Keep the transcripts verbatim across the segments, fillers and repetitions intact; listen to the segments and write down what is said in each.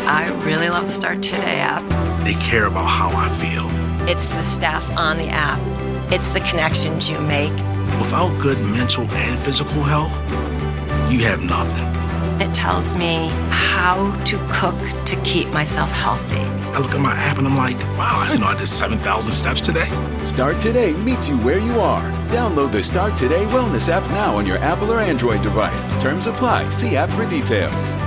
I really love the Start Today app. They care about how I feel. It's the staff on the app. It's the connections you make. Without good mental and physical health, you have nothing. It tells me how to cook to keep myself healthy. I look at my app and I'm like, wow, I didn't know I did seven thousand steps today. Start Today meets you where you are. Download the Start Today Wellness app now on your Apple or Android device. Terms apply. See app for details.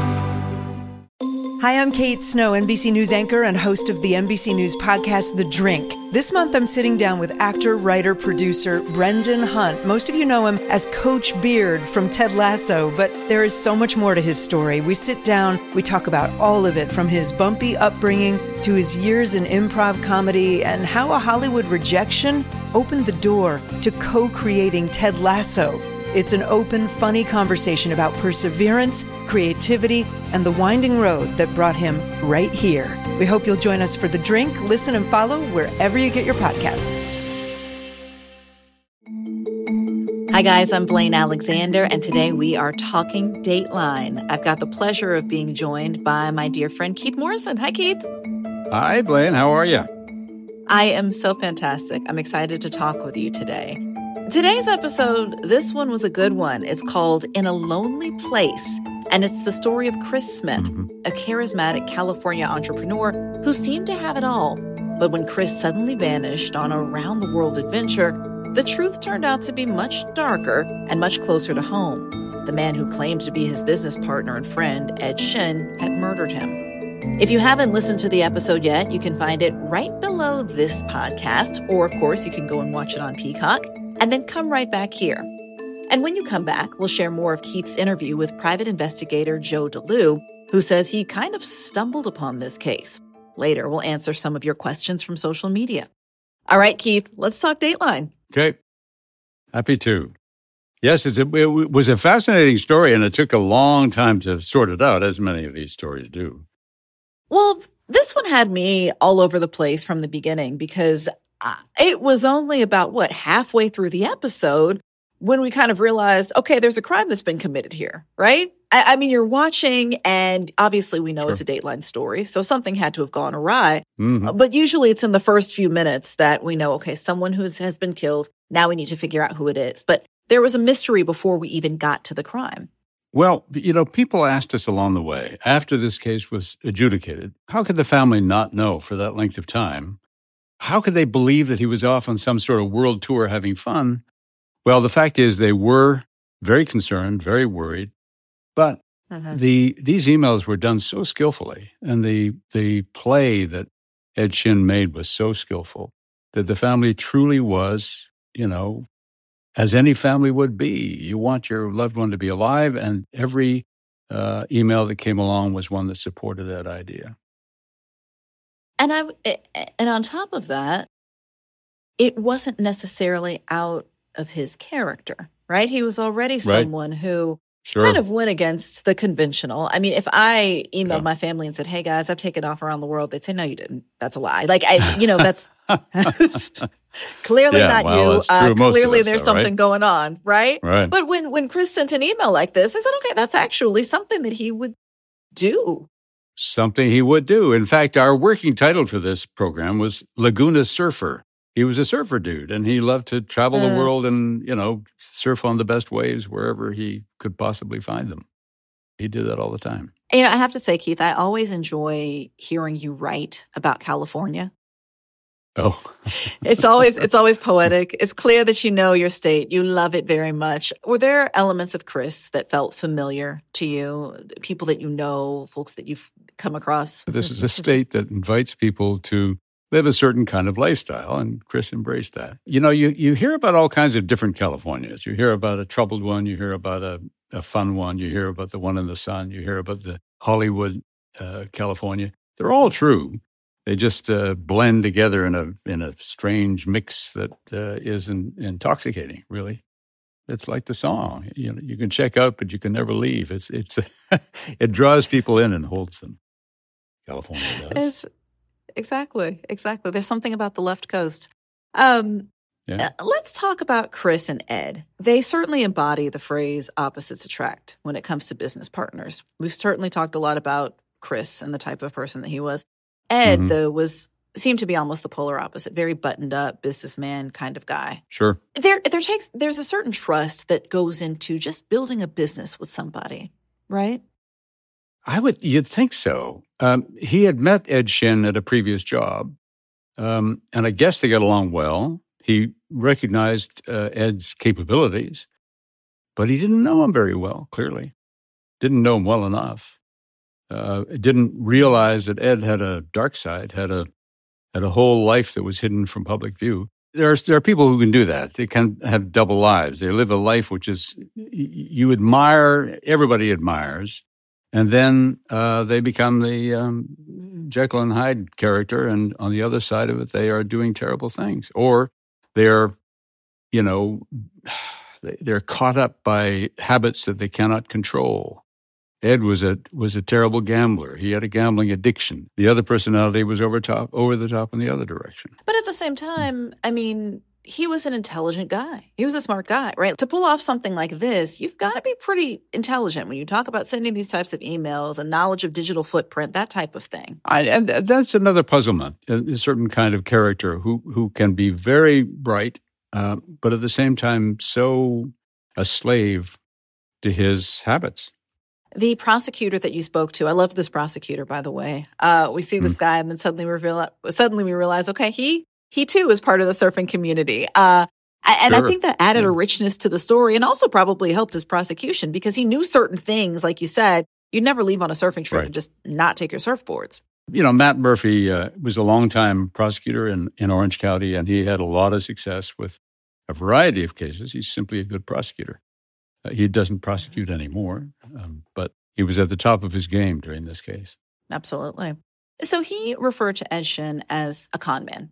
Hi, I'm Kate Snow, N B C News anchor and host of the N B C News podcast, The Drink. This month, I'm sitting down with actor, writer, producer Brendan Hunt. Most of you know him as Coach Beard from Ted Lasso, but there is so much more to his story. We sit down, we talk about all of it, from his bumpy upbringing to his years in improv comedy and how a Hollywood rejection opened the door to co-creating Ted Lasso. It's an open, funny conversation about perseverance, creativity, and the winding road that brought him right here. We hope you'll join us for The Drink. Listen and follow wherever you get your podcasts. Hi, guys. I'm Blaine Alexander, and today we are talking Dateline. I've got the pleasure of being joined by my dear friend Keith Morrison. Hi, Keith. Hi, Blaine. How are you? I am so fantastic. I'm excited to talk with you today. Today's episode, this one was a good one. It's called In a Lonely Place, and it's the story of Chris Smith, mm-hmm. a charismatic California entrepreneur who seemed to have it all. But when Chris suddenly vanished on a round-the-world adventure, the truth turned out to be much darker and much closer to home. The man who claimed to be his business partner and friend, Ed Shin, had murdered him. If you haven't listened to the episode yet, you can find it right below this podcast, or of course, you can go and watch it on Peacock. And then come right back here. And when you come back, we'll share more of Keith's interview with private investigator Joe DeLue, who says he kind of stumbled upon this case. Later, we'll answer some of your questions from social media. All right, Keith, let's talk Dateline. Okay. Happy to. Yes, it's a, it was a fascinating story, and it took a long time to sort it out, as many of these stories do. Well, this one had me all over the place from the beginning because it was only about, what, halfway through the episode when we kind of realized, okay, there's a crime that's been committed here, right? I, I mean, you're watching, and obviously we know sure. it's a Dateline story, so something had to have gone awry. Mm-hmm. But usually it's in the first few minutes that we know, okay, someone who has been killed, now we need to figure out who it is. But there was a mystery before we even got to the crime. Well, you know, people asked us along the way, after this case was adjudicated, how could the family not know for that length of time? How could they believe that he was off on some sort of world tour having fun? Well, the fact is they were very concerned, very worried, but uh-huh. the these emails were done so skillfully, and the the play that Ed Shin made was so skillful that the family truly was, you know, as any family would be. You want your loved one to be alive, and every uh, email that came along was one that supported that idea. And I, and on top of that, it wasn't necessarily out of his character, right? He was already someone right. who sure. kind of went against the conventional. I mean, if I emailed yeah. my family and said, "Hey guys, I've taken off around the world," they'd say, "No, you didn't. That's a lie." Like, I, you know, that's clearly yeah, not well, you. Uh, clearly, us, there's though, something right? going on, right? Right. But when when Chris sent an email like this, I said, "Okay, that's actually something that he would do." Something he would do. In fact, our working title for this program was Laguna Surfer. He was a surfer dude, and he loved to travel mm. the world and, you know, surf on the best waves wherever he could possibly find them. He did that all the time. You know, I have to say, Keith, I always enjoy hearing you write about California. Oh. it's always it's always poetic. It's clear that you know your state. You love it very much. Were there elements of Chris that felt familiar to you? People that you know, folks that you've come across? This is a state that invites people to live a certain kind of lifestyle, and Chris embraced that. You know, you, you hear about all kinds of different Californias. You hear about a troubled one. You hear about a, a fun one. You hear about the one in the sun. You hear about the Hollywood uh, California. They're all true. They just uh, blend together in a in a strange mix that uh, is in, intoxicating. Really, it's like the song. You know, you can check out, but you can never leave. It's it's it draws people in and holds them. California does. There's, exactly, exactly. There's something about the left coast. Um, yeah. uh, let's talk about Chris and Ed. They certainly embody the phrase "opposites attract" when it comes to business partners. We've certainly talked a lot about Chris and the type of person that he was. Ed, Mhm. though, was seemed to be almost the polar opposite, very buttoned up businessman kind of guy. Sure. There, there takes there's a certain trust that goes into just building a business with somebody, right? I would, you'd think so. Um, he had met Ed Shin at a previous job, um, and I guess they got along well. He recognized uh, Ed's capabilities, but he didn't know him very well, clearly. Didn't know him well enough. Uh, didn't realize that Ed had a dark side, had a had a whole life that was hidden from public view. There are, there are people who can do that. They can have double lives. They live a life which is, you admire, everybody admires, and then uh, they become the um, Jekyll and Hyde character, and on the other side of it, they are doing terrible things. Or they're, you know, they're caught up by habits that they cannot control. Ed was a was a terrible gambler. He had a gambling addiction. The other personality was over top, over the top in the other direction. But at the same time, I mean, he was an intelligent guy. He was a smart guy, right? To pull off something like this, you've got to be pretty intelligent when you talk about sending these types of emails and knowledge of digital footprint, that type of thing. I, and that's another puzzlement, a certain kind of character who, who can be very bright, uh, but at the same time so a slave to his habits. The prosecutor that you spoke to, I loved this prosecutor, by the way. Uh, we see this mm. guy, and then suddenly we realize, suddenly we realize, okay, he he too is part of the surfing community. Uh, and sure. I think that added yeah. a richness to the story, and also probably helped his prosecution because he knew certain things, like you said, you'd never leave on a surfing trip right. and just not take your surfboards. You know, Matt Murphy uh, was a longtime prosecutor in, in Orange County, and he had a lot of success with a variety of cases. He's simply a good prosecutor. Uh, he doesn't prosecute anymore, um, but he was at the top of his game during this case. Absolutely. So he referred to Ed Shin as a con man.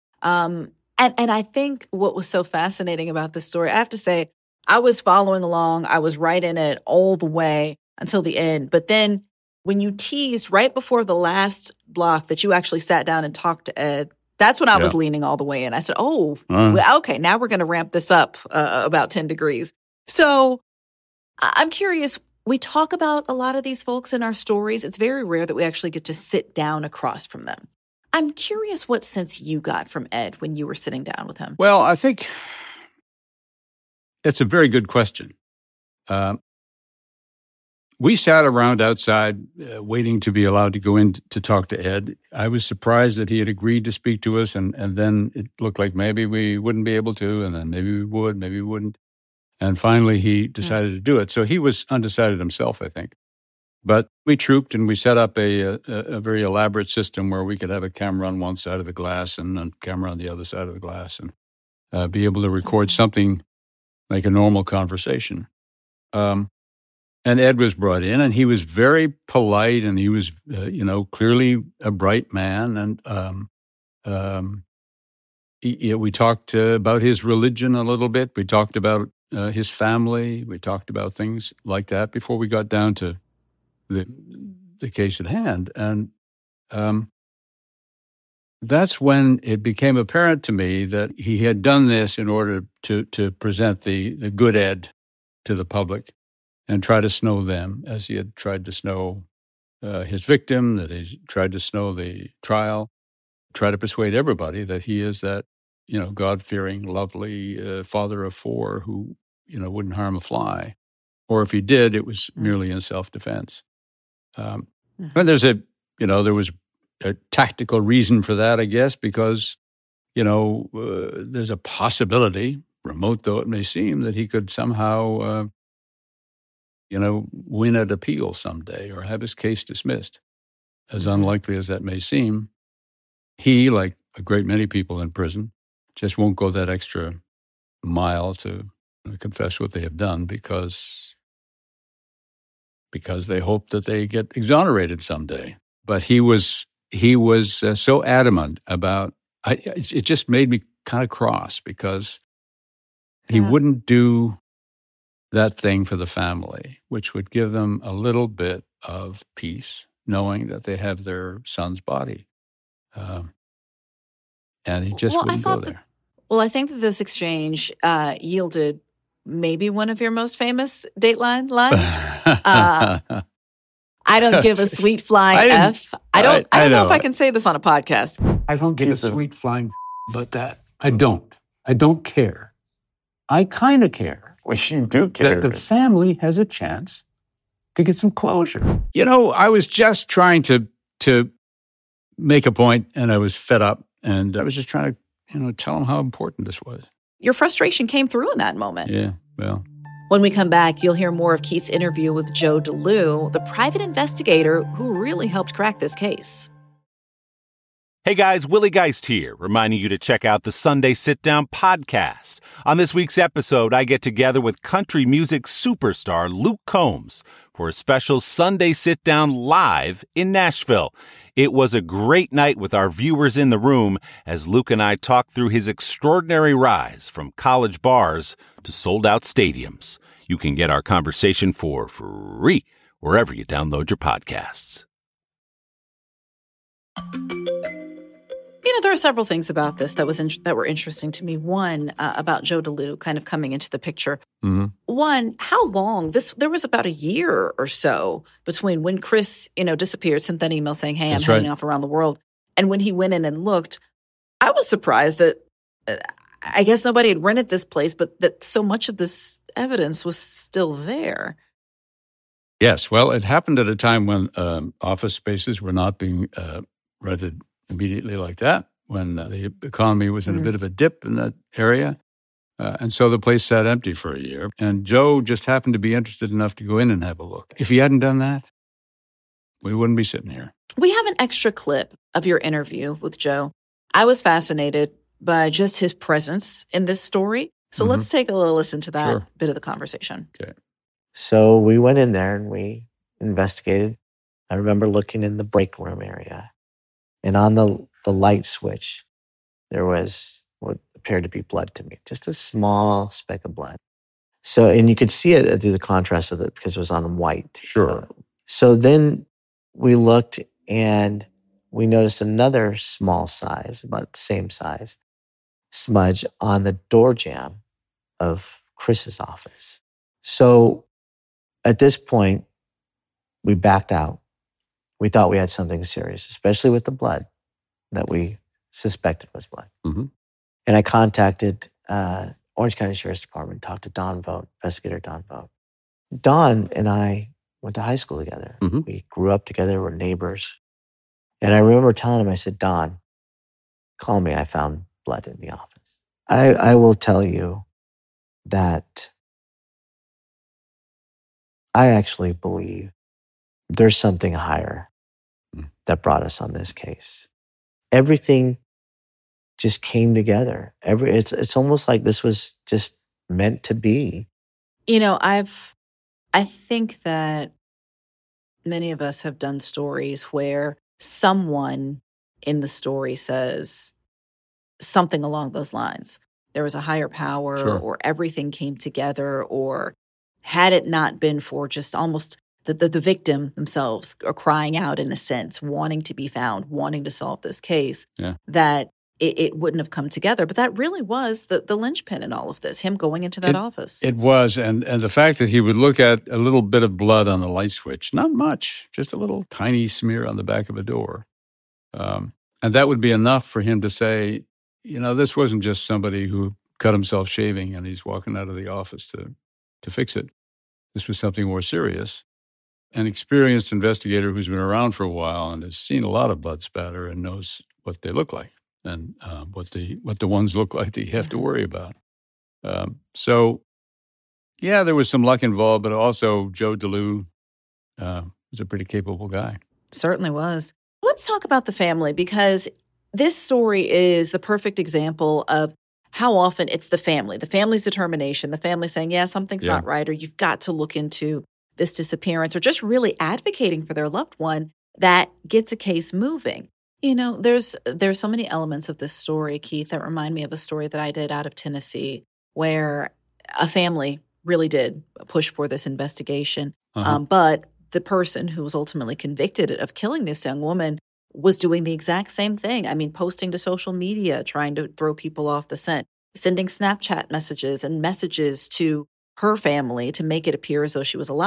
Um, and, and I think what was so fascinating about this story, I have to say, I was following along. I was right in it all the way until the end. But then when you teased right before the last block that you actually sat down and talked to Ed, that's when I yeah. was leaning all the way in. I said, oh, uh, well, okay, now we're going to ramp this up uh, about ten degrees. So I'm curious, we talk about a lot of these folks in our stories. It's very rare that we actually get to sit down across from them. I'm curious what sense you got from Ed when you were sitting down with him. Well, I think that's a very good question. Uh, we sat around outside uh, waiting to be allowed to go in t- to talk to Ed. I was surprised that he had agreed to speak to us, and, and then it looked like maybe we wouldn't be able to, and then maybe we would, maybe we wouldn't. And finally, he decided to do it. So he was undecided himself, I think. But we trooped and we set up a, a, a very elaborate system where we could have a camera on one side of the glass and a camera on the other side of the glass and uh, be able to record something like a normal conversation. Um, and Ed was brought in, and he was very polite, and he was, uh, you know, clearly a bright man. And um, um, he, we talked uh, about his religion a little bit. We talked about Uh, his family. We talked about things like that before we got down to the the case at hand. And um, that's when it became apparent to me that he had done this in order to to present the, the good Ed to the public and try to snow them, as he had tried to snow uh, his victim, that he tried to snow the trial, try to persuade everybody that he is that, you know, God-fearing, lovely uh, father of four who, you know, wouldn't harm a fly. Or if he did, it was mm-hmm. merely in self-defense. Um, mm-hmm. And there's a, you know, there was a tactical reason for that, I guess, because, you know, uh, there's a possibility, remote though it may seem, that he could somehow, uh, you know, win at appeal someday or have his case dismissed. As mm-hmm. unlikely as that may seem, he, like a great many people in prison, just won't go that extra mile to confess what they have done because because they hope that they get exonerated someday. But he was he was uh, so adamant about. I, it just made me kind of cross because he yeah. wouldn't do that thing for the family, which would give them a little bit of peace, knowing that they have their son's body. Um, and he just well, wouldn't go there. That, well, I think that this exchange uh, yielded maybe one of your most famous Dateline lines. uh, I don't give a sweet flying I F. I don't, I, I, I don't know. know if I can say this on a podcast. I don't give a sweet flying but that. I don't. I don't care. I kind of care. Well, you do care. That the family has a chance to get some closure. You know, I was just trying to to make a point, and I was fed up, and I was just trying to, you know, tell them how important this was. Your frustration came through in that moment. Yeah, well. When we come back, you'll hear more of Keith's interview with Joe DeLue, the private investigator who really helped crack this case. Hey guys, Willie Geist here, reminding you to check out the Sunday Sit Down podcast. On this week's episode, I get together with country music superstar Luke Combs for a special Sunday Sit Down live in Nashville. It was a great night with our viewers in the room as Luke and I talked through his extraordinary rise from college bars to sold-out stadiums. You can get our conversation for free wherever you download your podcasts. You know, there are several things about this that was in, that were interesting to me. One, uh, about Joe DeLue kind of coming into the picture. Mm-hmm. One, how long? This there was about a year or so between when Chris, you know, disappeared, sent that email saying, hey, I'm That's heading right. off around the world, and when he went in and looked. I was surprised that, uh, I guess nobody had rented this place, but that so much of this evidence was still there. Yes, well, it happened at a time when um, office spaces were not being uh, rented immediately like that, when uh, the economy was in mm-hmm. a bit of a dip in that area. Uh, and so the place sat empty for a year. And Joe just happened to be interested enough to go in and have a look. If he hadn't done that, we wouldn't be sitting here. We have an extra clip of your interview with Joe. I was fascinated by just his presence in this story. So mm-hmm. let's take a little listen to that sure. bit of the conversation. Okay. So we went in there and we investigated. I remember looking in the break room area. And on the, the light switch, there was what appeared to be blood to me, just a small speck of blood. So, and you could see it through the contrast of it because it was on white. Sure. So then we looked and we noticed another small size, about the same size, smudge on the door jamb of Chris's office. So at this point, we backed out. We thought we had something serious, especially with the blood that we suspected was blood. Mm-hmm. And I contacted uh, Orange County Sheriff's Department, talked to Don Vogt, investigator Don Vogt. Don and I went to high school together. Mm-hmm. We grew up together, we're neighbors. And I remember telling him, I said, Don, call me, I found blood in the office. I, I will tell you that I actually believe there's something higher that brought us on this case. Everything just came together. Every it's it's almost like this was just meant to be. You know, I've I think that many of us have done stories where someone in the story says something along those lines. There was a higher power, sure. or everything came together, or had it not been for just almost The, the, the victim themselves are crying out, in a sense, wanting to be found, wanting to solve this case, yeah. that it, it wouldn't have come together. But that really was the, the linchpin in all of this, him going into that it, office. It was, and, and the fact that he would look at a little bit of blood on the light switch, not much, just a little tiny smear on the back of a door. Um, and that would be enough for him to say, you know, this wasn't just somebody who cut himself shaving and he's walking out of the office to, to fix it. This was something more serious. An experienced investigator who's been around for a while and has seen a lot of blood spatter and knows what they look like and uh, what the what the ones look like that you have to worry about. Um, so, yeah, there was some luck involved, but also Joe DeLue uh, was a pretty capable guy. Certainly was. Let's talk about the family, because this story is the perfect example of how often it's the family, the family's determination, the family saying, yeah, something's yeah. not right, or you've got to look into this disappearance, or just really advocating for their loved one, that gets a case moving. You know, there's there's so many elements of this story, Keith, that remind me of a story that I did out of Tennessee, where a family really did push for this investigation. Uh-huh. Um, but the person who was ultimately convicted of killing this young woman was doing the exact same thing. I mean, posting to social media, trying to throw people off the scent, sending Snapchat messages and messages to her family to make it appear as though she was alive.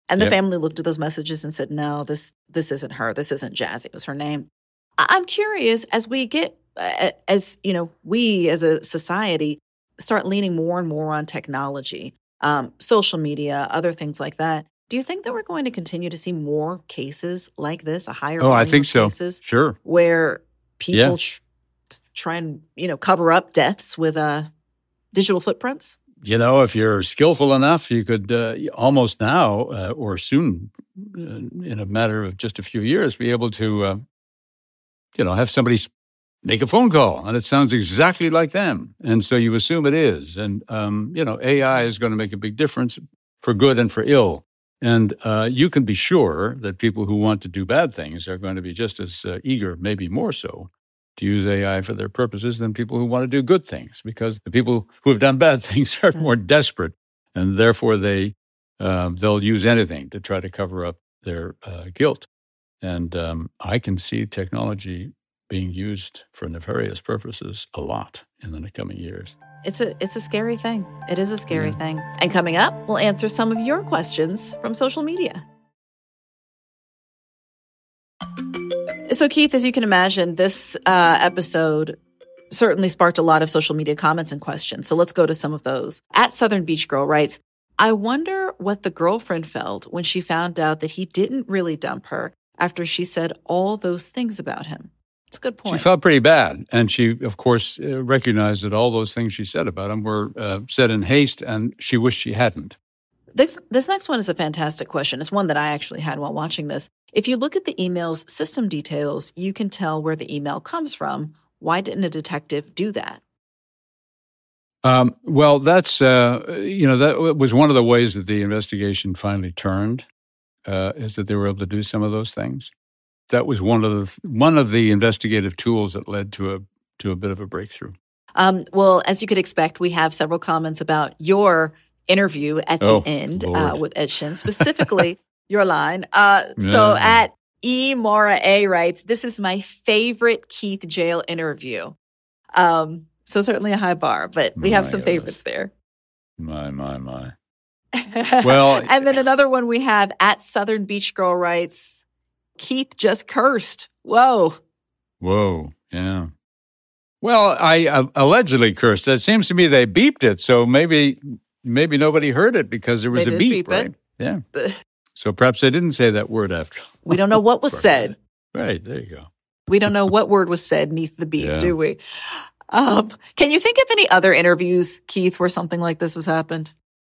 And the Yep. family looked at those messages and said, no, this this isn't her. This isn't Jazzy. It was her name. I- I'm curious, as we get, uh, as, you know, we as a society start leaning more and more on technology, um, social media, other things like that, do you think that we're going to continue to see more cases like this, a higher Oh, I volume think of so. cases Sure. where people Yeah. tr- try and, you know, cover up deaths with uh, digital footprints? You know, if you're skillful enough, you could uh, almost now uh, or soon, uh, in a matter of just a few years, be able to, uh, you know, have somebody s- make a phone call and it sounds exactly like them. And so you assume it is. And, um, you know, A I is going to make a big difference for good and for ill. And uh, you can be sure that people who want to do bad things are going to be just as uh, eager, maybe more so, to use A I for their purposes than people who want to do good things, because the people who have done bad things are more desperate, and therefore they um, they'll use anything to try to cover up their uh, guilt. And um, I can see technology being used for nefarious purposes a lot in the coming years. It's a it's a scary thing. It is a scary Yeah. thing. And coming up, we'll answer some of your questions from social media. So, Keith, as you can imagine, this uh, episode certainly sparked a lot of social media comments and questions. So let's go to some of those. At Southern Beach Girl writes, I wonder what the girlfriend felt when she found out that he didn't really dump her after she said all those things about him. It's a good point. She felt pretty bad. And she, of course, uh, recognized that all those things she said about him were uh, said in haste, and she wished she hadn't. This this next one is a fantastic question. It's one that I actually had while watching this. If you look at the email's system details, you can tell where the email comes from. Why didn't a detective do that? Um, well, that's, uh, you know, that was one of the ways that the investigation finally turned, uh, is that they were able to do some of those things. That was one of the one of the investigative tools that led to a to a bit of a breakthrough. Um, well, as you could expect, we have several comments about your interview at Oh, the end Lord. uh, with Ed Shin, specifically your line. Uh, so Yeah. at E. Mara A writes, this is my favorite Keith Jail interview. Um, so certainly a high bar, but we have My some goodness. favorites there. My, my, my. Well- and then another one we have at Southern Beach Girl writes, Keith just cursed. Whoa. Whoa, yeah. Well, I uh, allegedly cursed. It seems to me they beeped it, so maybe maybe nobody heard it because there was They a did beep, beep it. right? Yeah. So perhaps they didn't say that word after. We don't know what was said. Right, there you go. We don't know what word was said neath the beep, Yeah. do we? Um, can you think of any other interviews, Keith, where something like this has happened?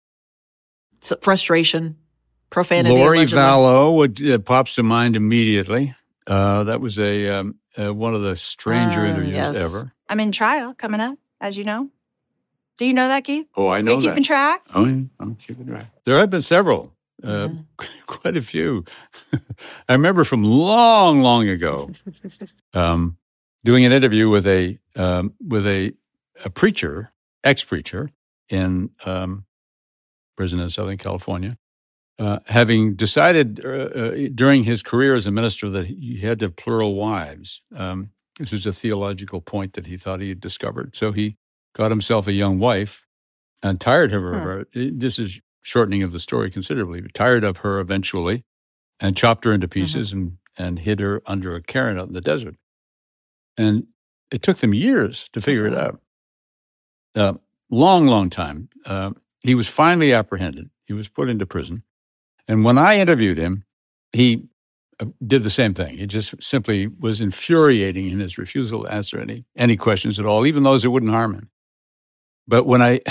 So, frustration, profanity. Lori allegedly. Vallow would, uh, pops to mind immediately. Uh, that was a um, uh, one of the stranger Uh, interviews yes. ever. I'm in trial coming up, as you know. Do you know that, Keith? Oh, I Are know you keeping that. track? Oh, yeah, I'm keeping track. There have been several, uh, Mm-hmm. quite a few. I remember from long, long ago, um, doing an interview with a um, with a, a preacher, ex-preacher in um, prison in Southern California, uh, having decided uh, uh, during his career as a minister that he had to have plural wives. Um, this was a theological point that he thought he had discovered. So he got himself a young wife and tired of her. This is shortening of the story considerably, but tired of her eventually and chopped her into pieces and, and hid her under a cairn out in the desert. And it took them years to figure it out. Uh, long, long time. Uh, he was finally apprehended. He was put into prison. And when I interviewed him, he uh, did the same thing. He just simply was infuriating in his refusal to answer any, any questions at all, even those that wouldn't harm him. But when I,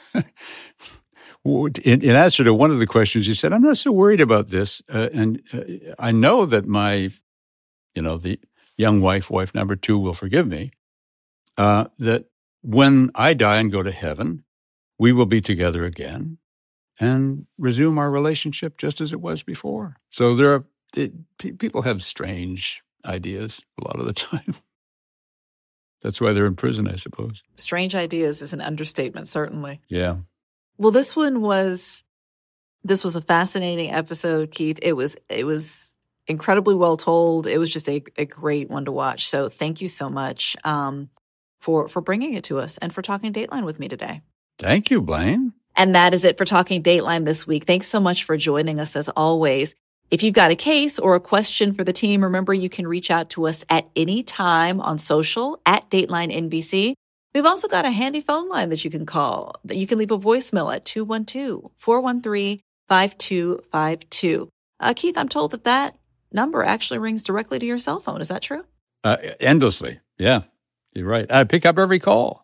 in, in answer to one of the questions, he said, I'm not so worried about this. Uh, and uh, I know that my, you know, the young wife, wife number two, will forgive me, uh, that when I die and go to heaven, we will be together again and resume our relationship just as it was before. So there are, it, pe- people have strange ideas a lot of the time. That's why they're in prison, I suppose. Strange ideas is an understatement, certainly. Yeah. Well, this one was, this was a fascinating episode, Keith. It was, it was incredibly well told. It was just a, a great one to watch. So thank you so much um, for, for bringing it to us and for talking Dateline with me today. Thank you, Blaine. And that is it for Talking Dateline this week. Thanks so much for joining us as always. If you've got a case or a question for the team, remember you can reach out to us at any time on social at Dateline N B C. We've also got a handy phone line that you can call, that you can leave a voicemail at two one two, four one three, five two five two. Uh, Keith, I'm told that that number actually rings directly to your cell phone. Is that true? Uh, endlessly. Yeah, you're right. I pick up every call.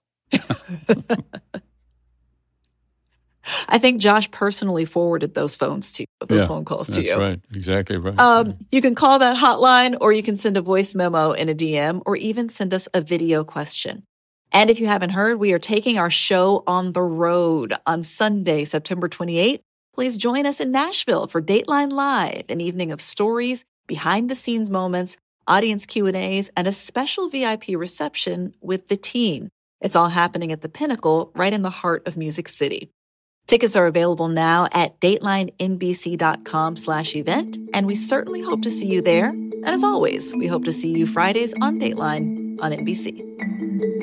I think Josh personally forwarded those phones to you, those yeah, phone calls to that's you. That's right. Exactly right. Um, right. You can call that hotline, or you can send a voice memo in a D M, or even send us a video question. And if you haven't heard, we are taking our show on the road on Sunday, September twenty-eighth. Please join us in Nashville for Dateline Live, an evening of stories, behind-the-scenes moments, audience Q and A's, and a special V I P reception with the team. It's all happening at the Pinnacle, right in the heart of Music City. Tickets are available now at datelinenbc.com slash event, and we certainly hope to see you there. And as always, we hope to see you Fridays on Dateline on N B C.